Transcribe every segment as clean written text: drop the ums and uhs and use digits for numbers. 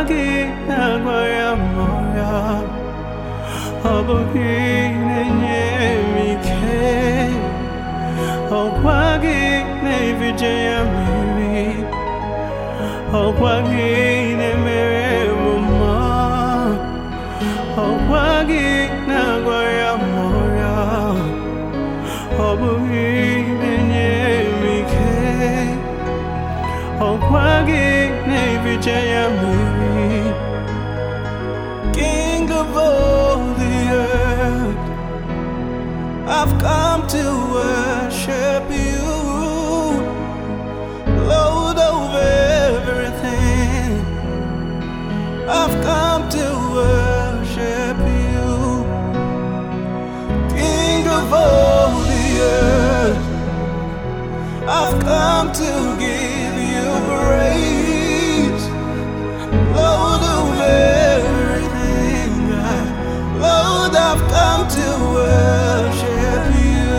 Okwagi nagoya moya Obogine nyemike Okwagi nevijaya miri Okwagi nemere mama Okwagi nagoya moya Obogine nyemike Okwagi nevijaya miri King of all the earth, I've come to worship you, Lord of everything. I've come to worship you, King of all the earth. I've come to give you praise, Lord of everything. Lord, I've come to worship you.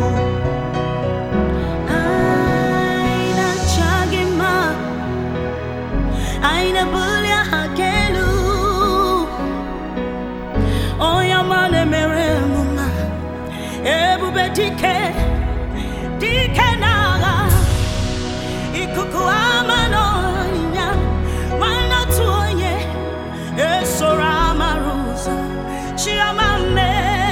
Aina chagima, aina bulya hakelu. Oya mane mere muma, ebu betike, dike naga. Ikuku amano nya, mana tuonye, esora maruza. Chiamame,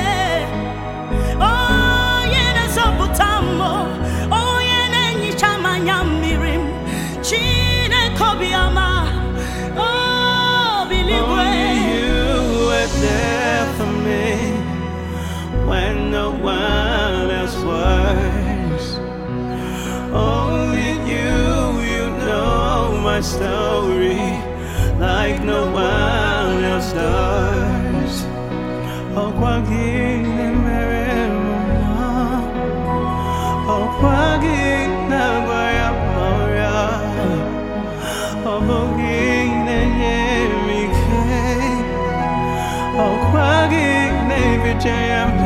oh yena zabutamo, oh yena nichama nyamirim, chine kobiama, oh believe. Only you were there for me when no one else was. Only you know my story like no one else does. Okwagi nemere mama, Okwagi nagoya moya, Obogi nenyemike, Okwagi nevijaya